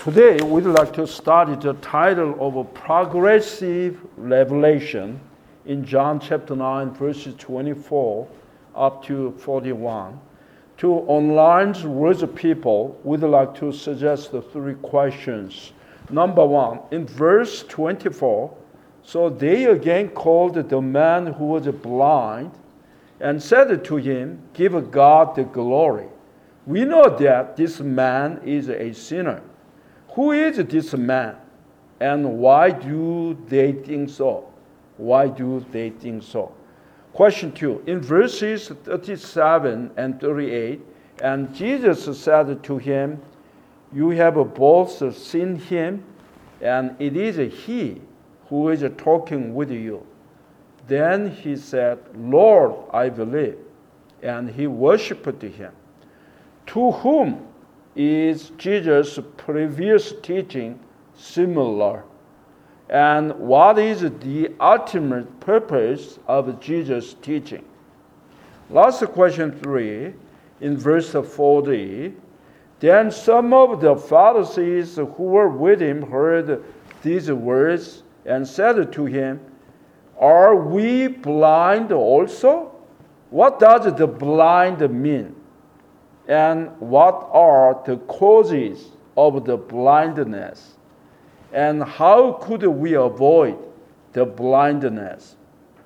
Today, we'd like to study the title of a progressive revelation in John chapter 9, verses 24 up to 41. To online words of people, we'd like to suggest the three questions. Number one, in verse 24, so they again called the man who was blind and said to him, "Give God the glory. We know that this man is a sinner. Who is this man, and why do they think so?" Why do they think so? Question 2. In verses 37 and 38, and Jesus said to him, "You have both seen him, and it is he who is talking with you." Then he said, "Lord, I believe." And he worshipped him. To whom is Jesus' previous teaching similar? And what is the ultimate purpose of Jesus' teaching? Last question 3, in verse 40. Then some of the Pharisees who were with him heard these words and said to him, "Are we blind also?" What does the blind mean? And what are the causes of the blindness? And how could we avoid the blindness?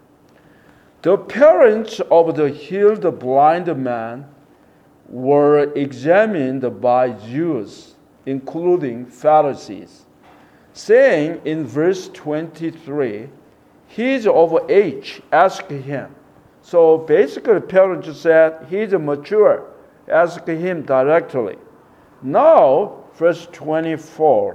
The parents of the healed blind man were examined by Jews, including Pharisees, saying in verse 23, "He is of age, ask him." So basically, the parents said, "He's mature, ask him directly." Now, verse 24.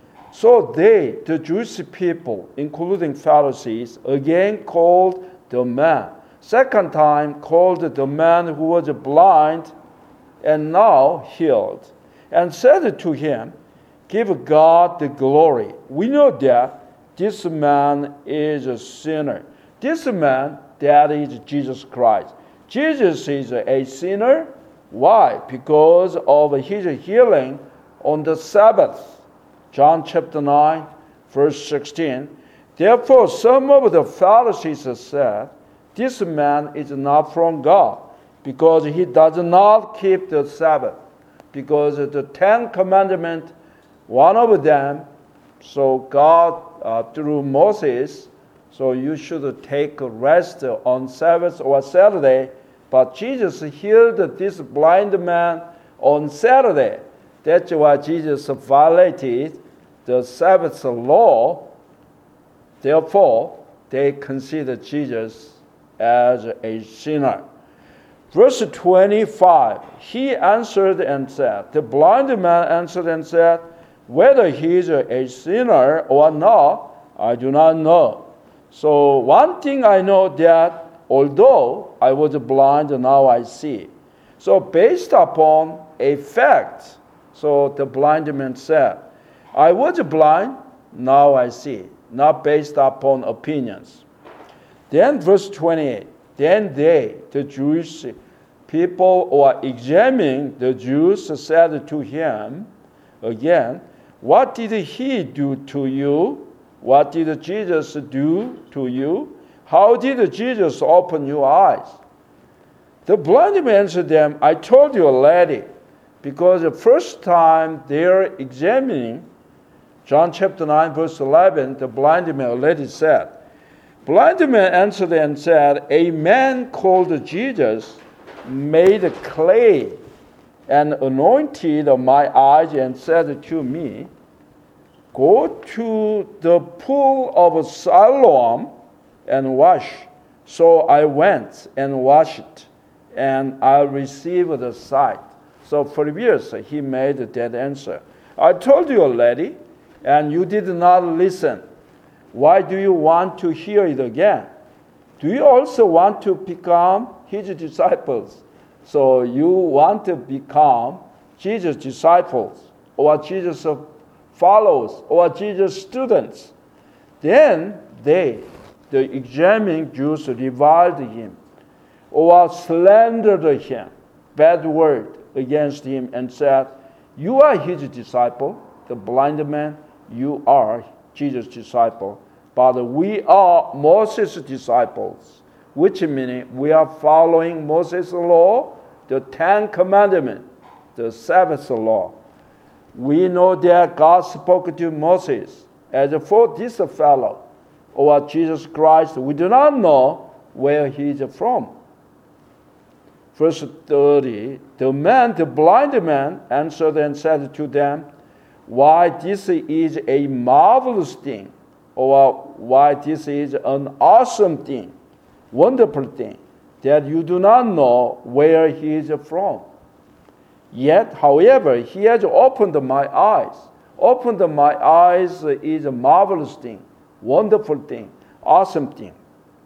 So they, the Jewish people, including Pharisees, again called the man. Second time called the man who was blind and now healed, and said to him, "Give God the glory. We know that this man is a sinner." This man, that is Jesus Christ. Jesus is a sinner. Why? Because of his healing on the Sabbath. John chapter 9, verse 16. Therefore, some of the Pharisees said, "This man is not from God, because he does not keep the Sabbath." Because the 10 Commandments, one of them, so God, through Moses, so you should take a rest on Sabbath or Saturday. But Jesus healed this blind man on Saturday. That's why Jesus violated the Sabbath law. Therefore, they consider Jesus as a sinner. Verse 25, he answered and said, the blind man answered and said, "Whether he is a sinner or not, I do not know. So one thing I know, that although I was blind, now I see." So based upon a fact, so the blind man said, "I was blind, now I see," not based upon opinions. Then verse 28, then they, the Jewish people who are examining the Jews, said to him again, "What did he do to you? What did Jesus do to you? How did Jesus open your eyes?" The blind man answered them, "I told you already," because the first time they're examining, John chapter 9, verse 11, the blind man already said. Blind man answered and said, "A man called Jesus made clay and anointed my eyes and said to me, 'Go to the pool of Siloam and wash.' So I went and washed, and I received the sight." So previously he made that answer. "I told you already, and you did not listen. Why do you want to hear it again? Do you also want to become his disciples?" So you want to become Jesus' disciples, or Jesus' followers, or Jesus' students. Then they, the examining Jews, reviled him or slandered him, bad word against him, and said, "You are his disciple, the blind man, you are Jesus' disciple. But we are Moses' disciples, which means we are following Moses' law, the 10 Commandments, the Sabbath law. We know that God spoke to Moses. As for this fellow, or Jesus Christ, we do not know where he is from. Verse 30, the blind man answered and said to them, why this is a marvelous thing, or why this is an awesome thing, wonderful thing, that you do not know where he is from. Yet, however, he has opened my eyes. Opened my eyes is a marvelous thing, wonderful thing, awesome thing.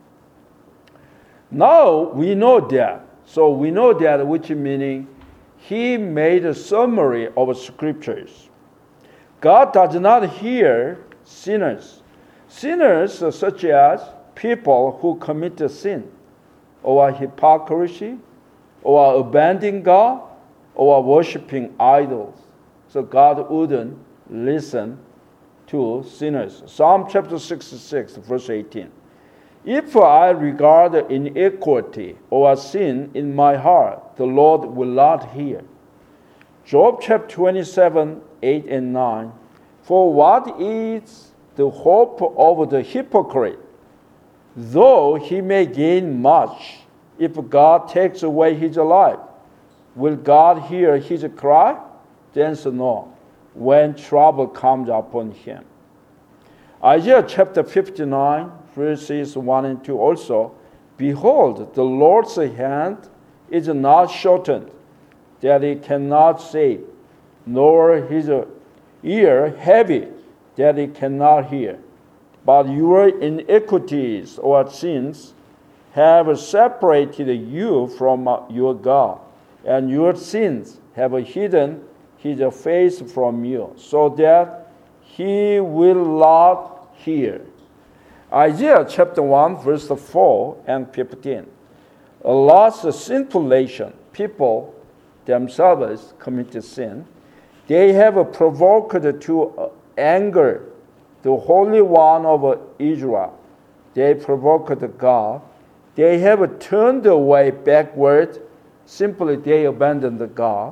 Now we know that. So we know that, which meaning he made a summary of scriptures. God does not hear sinners. Sinners such as people who commit sin, or hypocrisy, or abandoning God, or worshiping idols. So God wouldn't listen to sinners. Psalm chapter 66, verse 18. If I regard iniquity or sin in my heart, the Lord will not hear. Job chapter 27, 8 and 9. For what is the hope of the hypocrite? Though he may gain much, if God takes away his life, will God hear his cry? The answer no, when trouble comes upon him. Isaiah chapter 59, verses 1 and 2 also. Behold, the Lord's hand is not shortened, that he cannot save, nor his ear heavy, that he cannot hear. But your iniquities or sins have separated you from your God, and your sins have hidden his face from you, so that he will not hear. Isaiah chapter 1, verse 4 and 15. A lost sinful nation, people themselves committed sin. They have provoked to anger the Holy One of Israel. They provoked God. They have turned away backward. Simply they abandoned God.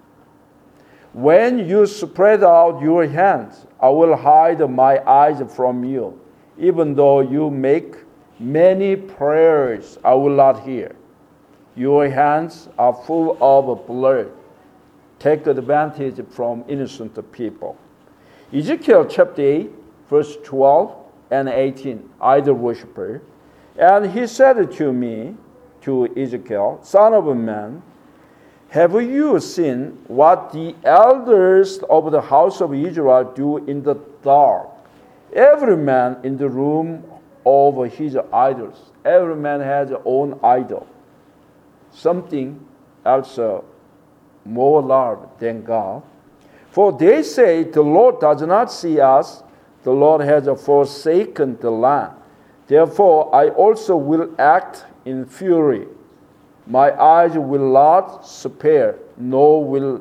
When you spread out your hands, I will hide my eyes from you. Even though you make many prayers, I will not hear. Your hands are full of blood. Take advantage from innocent people. Ezekiel chapter 8, verse 12 and 18, idol worshiper. And he said to me, to Ezekiel, Son of man, have you seen what the elders of the house of Israel do in the dark? Every man in the room of his idols. Every man has his own idol. Something else more large than God. For they say, the Lord does not see us. The Lord has forsaken the land. Therefore, I also will act in fury. My eyes will not spare, nor will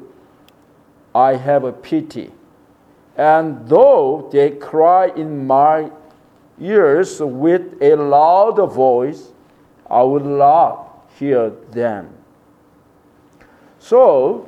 I have a pity. And though they cry in my ears with a loud voice, I will not hear them. So,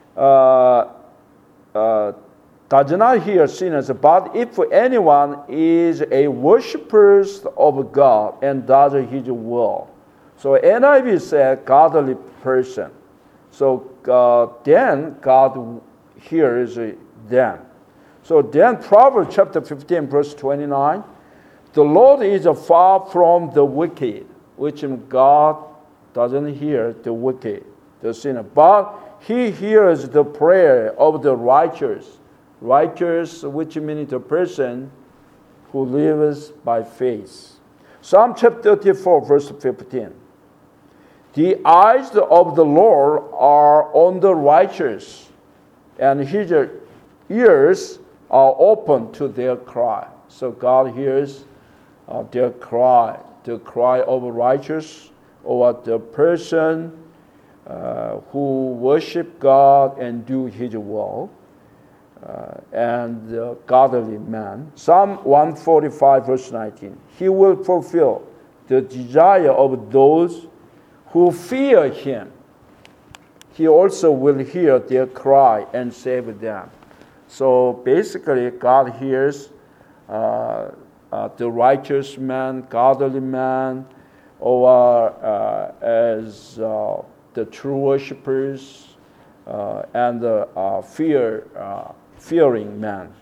does not hear sinners, but if anyone is a worshiper of God and does his will. So NIV said godly person. So then God hears them. So then Proverbs chapter 15 verse 29, the Lord is far from the wicked, which means God doesn't hear the wicked, the sinner, but he hears the prayer of the righteous. Righteous, which means the person who lives by faith. Psalm chapter 34 verse 15. The eyes of the Lord are on the righteous, and his ears are open to their cry. So God hears their cry, the cry of a righteous, or the person who worship God and do his will. and godly man. Psalm 145, verse 19. He will fulfill the desire of those who fear him. He also will hear their cry and save them. So basically, God hears the righteous man, godly man, or as the true worshipers and the fearing man.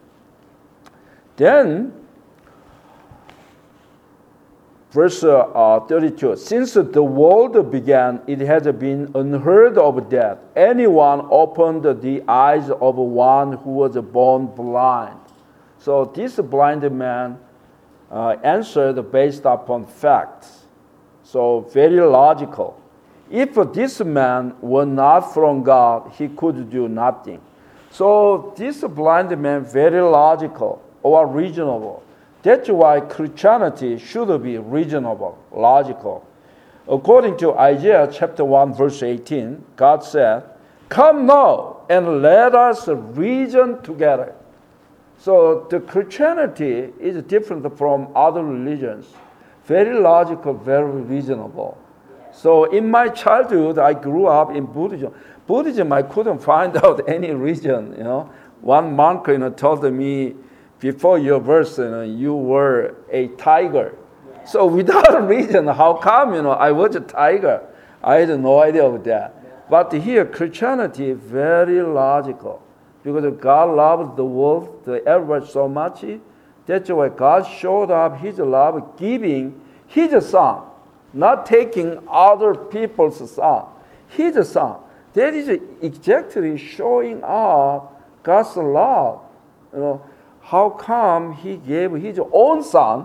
Then, verse 32, since the world began, it has been unheard of that anyone opened the eyes of one who was born blind. So this blind man answered based upon facts. So very logical. If this man were not from God, he could do nothing. So this blind man, very logical or reasonable. That's why Christianity should be reasonable, logical. According to Isaiah chapter 1, verse 18, God said, "Come now and let us reason together." So the Christianity is different from other religions. Very logical, very reasonable. So in my childhood, I grew up in Buddhism. Buddhism, I couldn't find out any reason. One monk, told me, before your birth, you were a tiger. Yeah. So without a reason, how come, I was a tiger? I had no idea of that. Yeah. But here, Christianity, very logical. Because God loved the world, everybody so much. That's why God showed up his love, giving his son, not taking other people's son. His son. That is exactly showing up God's love. How come he gave his own son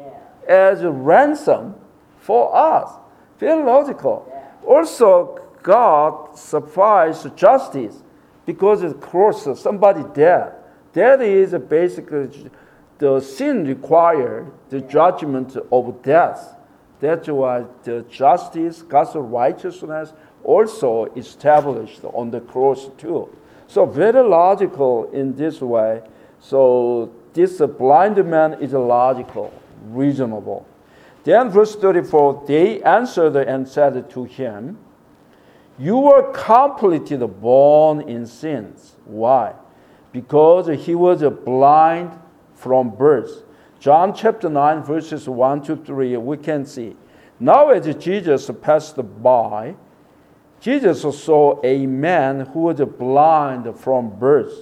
as a ransom for us? Very logical. Also, God supplies justice because of course somebody dead. That is basically the sin required the judgment of death. That's why the justice, God's righteousness, also established on the cross too. So very logical in this way. So this blind man is logical, reasonable. Then verse 34, they answered and said to him, "You were completely born in sins." Why? Because he was blind from birth. John chapter 9, verses 1 to 3, we can see. Now as Jesus passed by, Jesus saw a man who was blind from birth.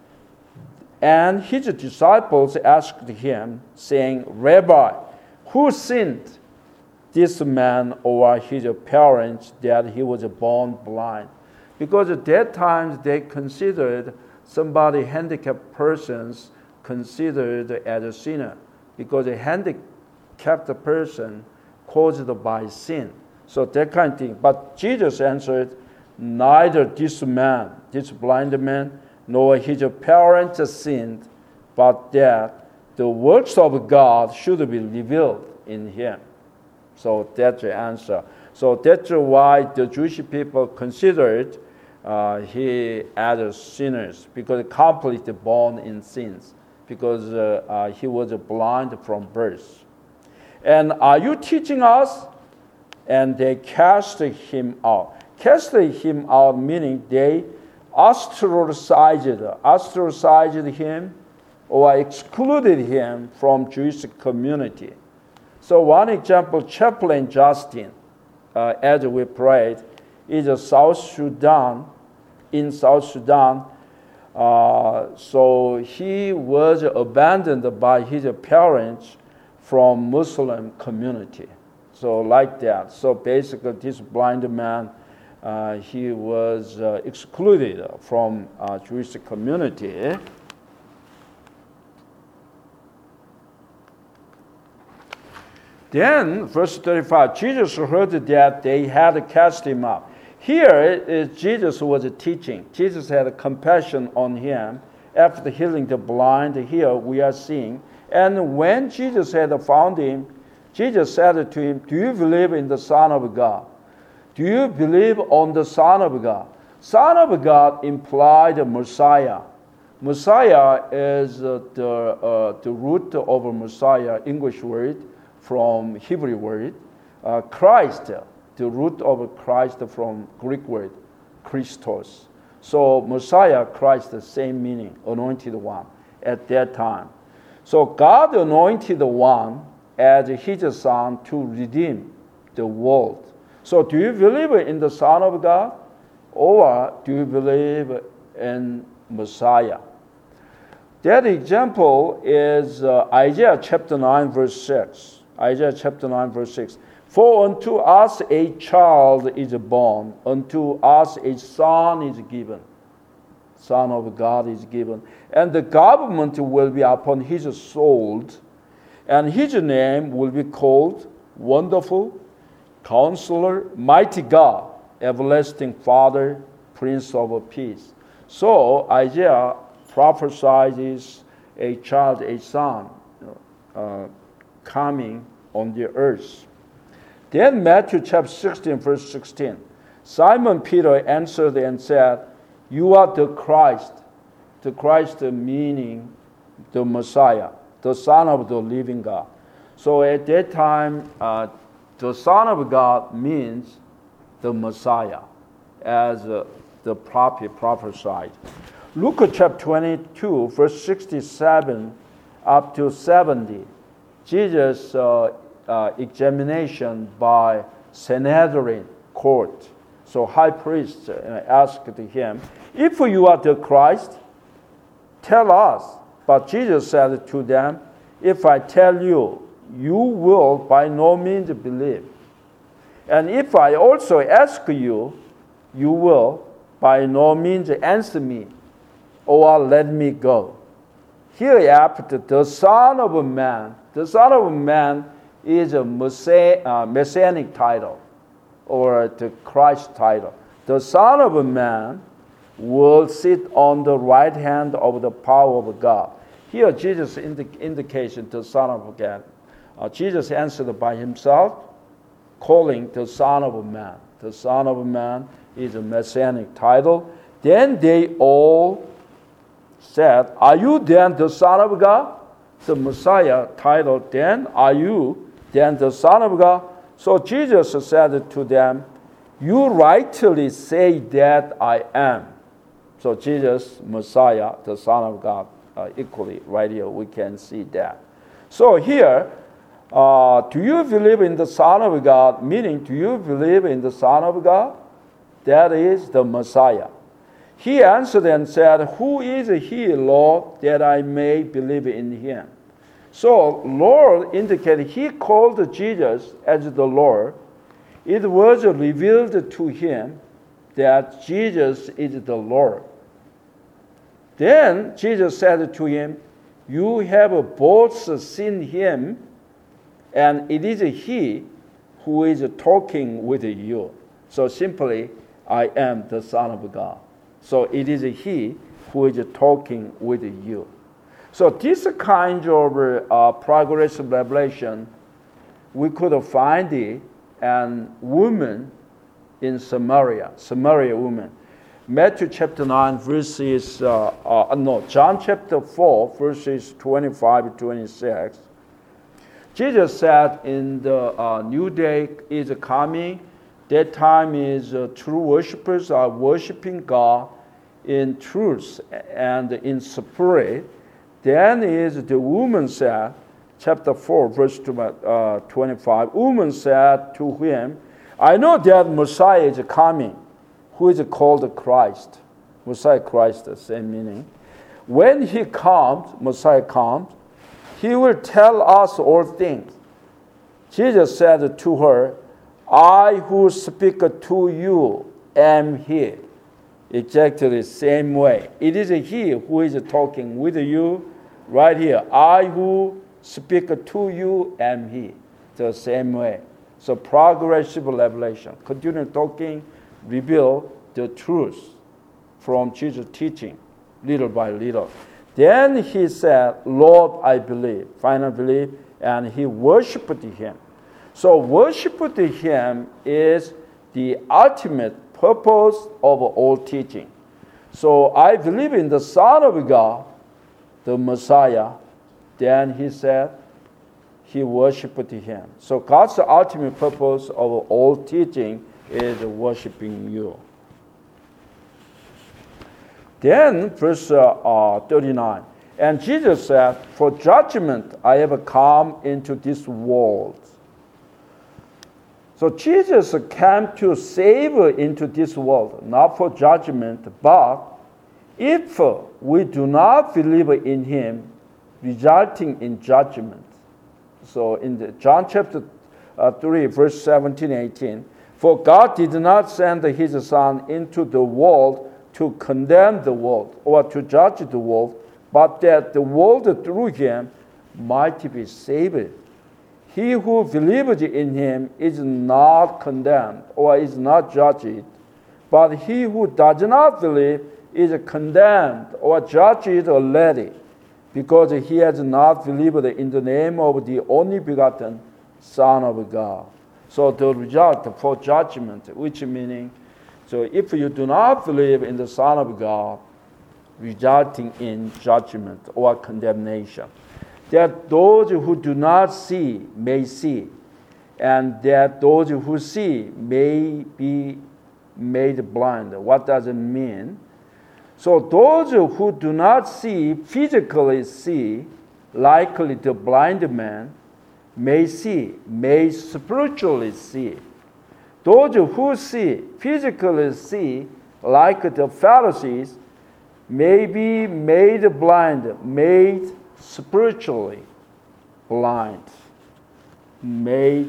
And his disciples asked him, saying, "Rabbi, who sinned, this man or his parents, that he was born blind?" Because at that time they considered somebody handicapped persons considered as a sinner, because a handicapped person caused by sin. So that kind of thing. But Jesus answered, neither this man, this blind man, nor his parents sinned, but that the works of God should be revealed in him. So that's the answer. So that's why the Jewish people considered he as sinners, because completely born in sins, because he was blind from birth. And are you teaching us? And they cast him out. Cast him out meaning they ostracized him or excluded him from Jewish community. So one example, Chaplain Justin, as we prayed, is in South Sudan. So he was abandoned by his parents from Muslim community. So like that. So basically this blind man, he was excluded from Jewish community. Then, verse 35, Jesus heard that they had cast him out. Here, Jesus was teaching. Jesus had compassion on him after healing the blind. Here we are seeing. And when Jesus had found him, Jesus said to him, "Do you believe in the Son of God? Do you believe on the Son of God?" Son of God implied Messiah. Messiah is the root of Messiah, English word from Hebrew word. Christ, the root of Christ from Greek word, Christos. So Messiah, Christ, the same meaning, anointed one at that time. So God anointed one as his son to redeem the world. So do you believe in the Son of God, or do you believe in Messiah? That example is Isaiah chapter 9, verse 6. Isaiah chapter 9, verse 6. For unto us a child is born, unto us a son is given. Son of God is given. And the government will be upon his shoulders, and his name will be called Wonderful, Counselor, Mighty God, Everlasting Father, Prince of Peace. So Isaiah prophesies a child, a son, coming on the earth. Then Matthew chapter 16, verse 16. Simon Peter answered and said, you are the Christ. The Christ meaning the Messiah, the Son of the living God. So at that time, the Son of God means the Messiah, as the prophet prophesied. Luke chapter 22, verse 67 up to 70. Jesus' examination by Sanhedrin court. So high priest asked him, if you are the Christ, tell us. But Jesus said to them, if I tell you, you will by no means believe. And if I also ask you, you will by no means answer me, or let me go. Hereafter, the Son of Man is a messianic title, or the Christ title. The Son of Man will sit on the right hand of the power of God. Here, Jesus indicates the Son of God. Jesus answered by himself, calling the Son of Man. The Son of Man is a messianic title. Then they all said, are you then the Son of God? The Messiah title, then are you then the Son of God? So Jesus said to them, you rightly say that I am. So Jesus, Messiah, the Son of God, equally right here we can see that. So here, do you believe in the Son of God? Meaning, do you believe in the Son of God? That is the Messiah. He answered and said, who is he, Lord, that I may believe in him? So Lord indicated he called Jesus as the Lord. It was revealed to him that Jesus is the Lord. Then Jesus said to him, you have both seen him, and it is he who is talking with you. So simply, I am the Son of God. So it is he who is talking with you. So this kind of progressive revelation, we could find it in woman in Samaria woman. Matthew chapter 9 verses, John chapter 4 verses 25 to 26. Jesus said in the new day is coming. That time is true worshipers are worshiping God in truth and in spirit. Then is the woman said, chapter 4, verse 25. Woman said to him, I know that Messiah is coming, who is called Christ. Messiah, Christ, the same meaning. When he comes, Messiah comes, he will tell us all things. Jesus said to her, I who speak to you am he. Exactly the same way. It is he who is talking with you right here. I who speak to you am he. The same way. So progressive revelation. Continue talking, reveal the truth from Jesus' teaching, little by little. Then he said, Lord, I believe. Finally believe. And he worshipped him. So worship to him is the ultimate purpose of all teaching. So I believe in the Son of God, the Messiah. Then he said, he worshipped him. So God's ultimate purpose of all teaching is worshiping you. Then verse 39. And Jesus said, for judgment I have come into this world. So Jesus came to save into this world, not for judgment, but if we do not believe in him, resulting in judgment. So in John chapter 3, verse 17, 18, for God did not send his Son into the world to condemn the world or to judge the world, but that the world through him might be saved. He who believes in him is not condemned or is not judged, but he who does not believe is condemned or judged already, because he has not believed in the name of the only begotten Son of God. So the result for judgment, which meaning, so if you do not believe in the Son of God, resulting in judgment or condemnation. That those who do not see may see, and that those who see may be made blind. What does it mean? So those who do not see, physically see, likely the blind man, may see, may spiritually see. Those who see, physically see, like the Pharisees, may be made blind, made spiritually blind, may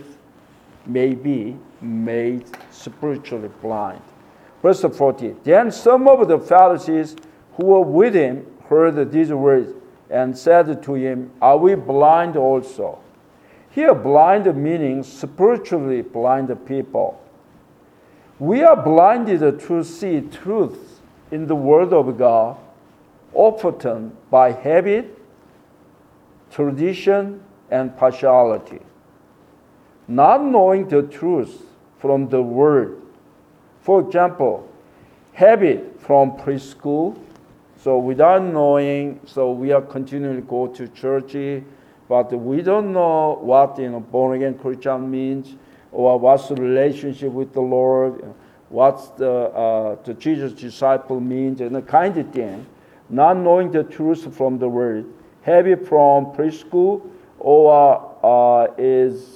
be made spiritually blind. Verse 40, then some of the Pharisees who were with him heard these words and said to him, are we blind also? Here, blind meaning spiritually blind people. We are blinded to see truth in the Word of God, often by habit, tradition, and partiality. Not knowing the truth from the Word. For example, habit from preschool. So without knowing, so we are continuing to go to church, but we don't know what born-again Christian means, or what's the relationship with the Lord, what's the Jesus disciple means, and the kind of thing. Not knowing the truth from the Word. Habit from preschool, or is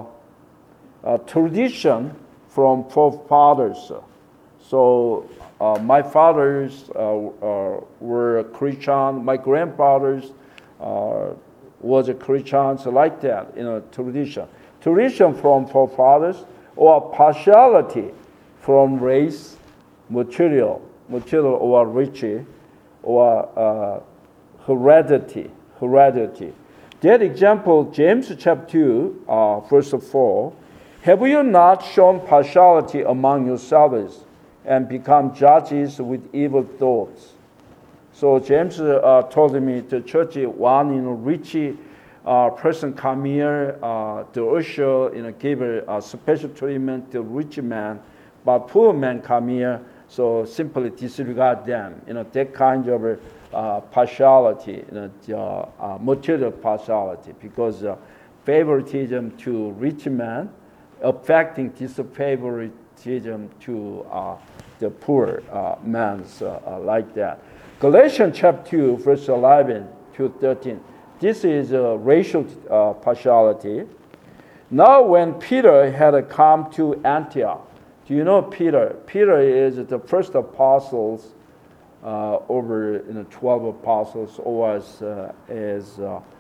a tradition from forefathers. So my fathers were Christian. My grandfathers was a Christian. So like that, tradition. Tradition from forefathers, or partiality from race, material or rich, or heredity. That example, James chapter 2, verse 4, have you not shown partiality among yourselves and become judges with evil thoughts? So James told me the church, one rich person come here, the usher give a special treatment to rich man, but poor man come here, so simply disregard them. That kind of partiality, material partiality, because favoritism to rich man affecting disfavoritism to the poor man's like that. Galatians chapter 2, verse 11 to 13. This is racial partiality. Now when Peter had come to Antioch, do you know Peter? Peter is the first apostles over 12 apostles, or as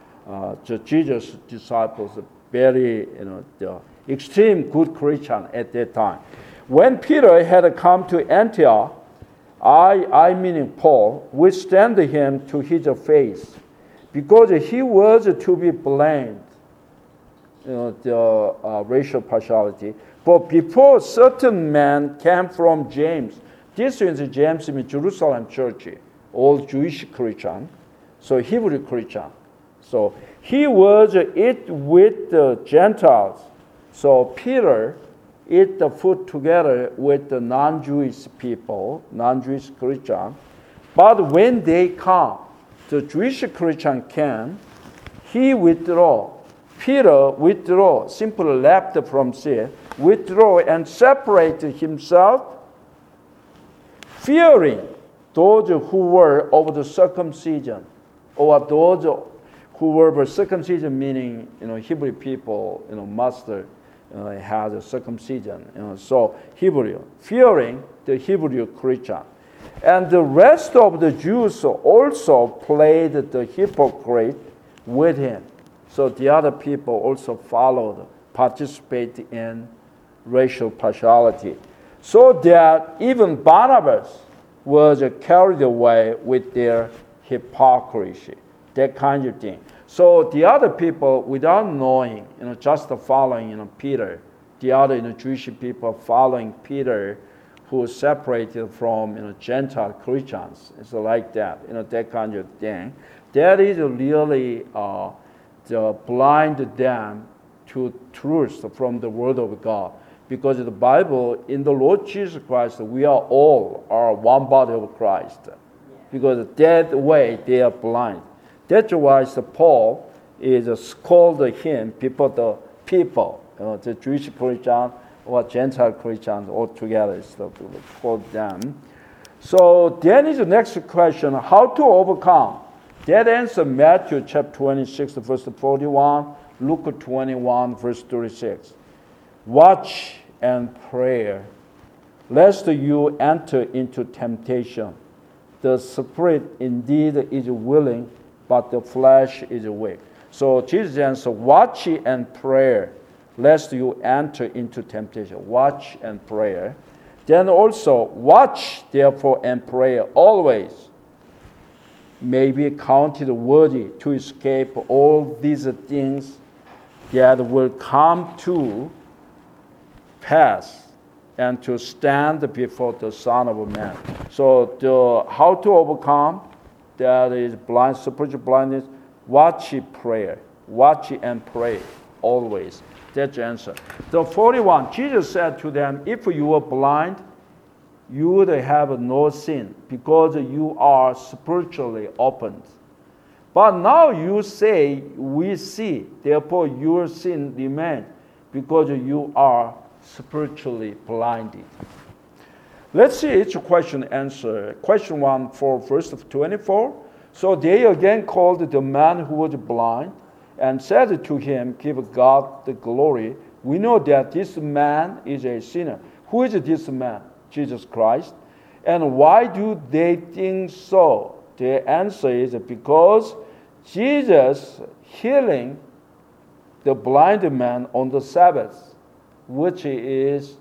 Jesus' disciples, very the extreme good Christian at that time. When Peter had come to Antioch, I meaning Paul, withstand him to his face, because he was to be blamed, the racial partiality. But before certain men came from James, this is James in Jerusalem church, all Jewish Christian, so Hebrew Christian. So he was eat with the Gentiles. So Peter eat the food together with the non-Jewish people, non-Jewish Christian. But when they come, the Jewish Christian came, he withdrew. Peter withdrew, simply left from sin, withdrew and separated himself, fearing those who were of the circumcision, or those who were of circumcision, meaning Hebrew people, master had a circumcision, so Hebrew, fearing the Hebrew Christian. And the rest of the Jews also played the hypocrite with him. So the other people also followed, participated in racial partiality. So that even Barnabas was carried away with their hypocrisy, that kind of thing. So the other people, without knowing, just following, Peter, the other, Jewish people following Peter, who was separated from, Gentile Christians. It's like that, that kind of thing. That is really the blind them to truth from the Word of God. Because the Bible, in the Lord Jesus Christ, we are all one body of Christ. Because that way they are blind. That's why Paul is called him, the Jewish Christian or Gentile Christians all together, so called them. So then is the next question, how to overcome? That answer Matthew chapter 26, verse 41, Luke 21, verse 36. Watch and pray, lest you enter into temptation. The spirit indeed is willing, but the flesh is weak. So Jesus answered, watch and pray, lest you enter into temptation. Watch and pray. Then also, watch therefore and pray always, may be counted worthy to escape all these things that will come to pass and to stand before the Son of Man. So how to overcome that is blind, spiritual blindness, watch prayer. Watch and pray always. That's the answer. The 41, Jesus said to them, if you were blind, you would have no sin because you are spiritually opened. But now you say, we see, therefore your sin remains because you are spiritually blinded. Let's see each question answer. Question 1 for verse 24. So they again called the man who was blind and said to him, give God the glory. We know that this man is a sinner. Who is this man? Jesus Christ. And why do they think so? The answer is because Jesus healing the blind man on the Sabbath, which is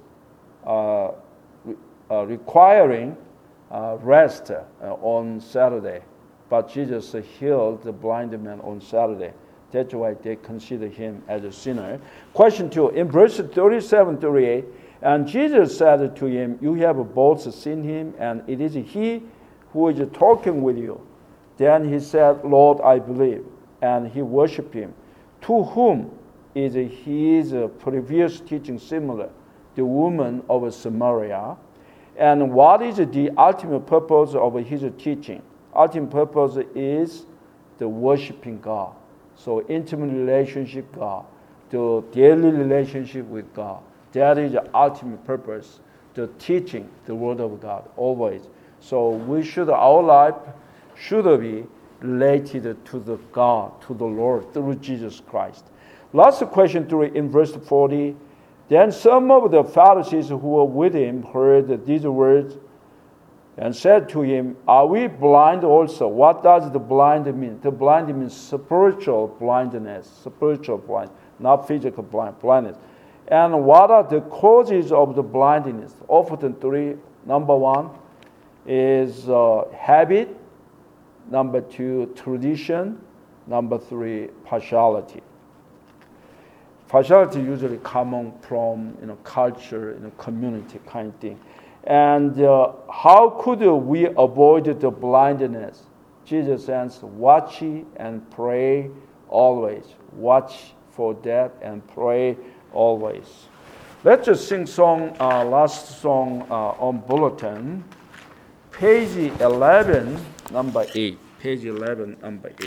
requiring rest on Saturday. But Jesus healed the blind man on Saturday. That's why they consider him as a sinner. Question 2, in verse 37, 38, and Jesus said to him, you have both seen him, and it is he who is talking with you. Then he said, Lord, I believe. And he worshiped him. To whom is his previous teaching similar? The woman of Samaria. And what is the ultimate purpose of his teaching? Ultimate purpose is the worshiping God. So intimate relationship with God, the daily relationship with God. That is the ultimate purpose, the teaching the Word of God always. So our life should be related to the God, to the Lord, through Jesus Christ. Last question 3 in verse 40. Then some of the Pharisees who were with him heard these words and said to him, are we blind also? What does the blind mean? The blind means spiritual blindness, not physical blindness. And what are the causes of the blindness? Often 3. Number 1 is habit. Number 2, tradition. Number 3, partiality. Partiality usually common from culture, community kind of thing. And how could we avoid the blindness? Jesus says, watch and pray always. Watch for that and pray always. Let's just sing last song on bulletin. page 11, number 8. Page 11, number 8.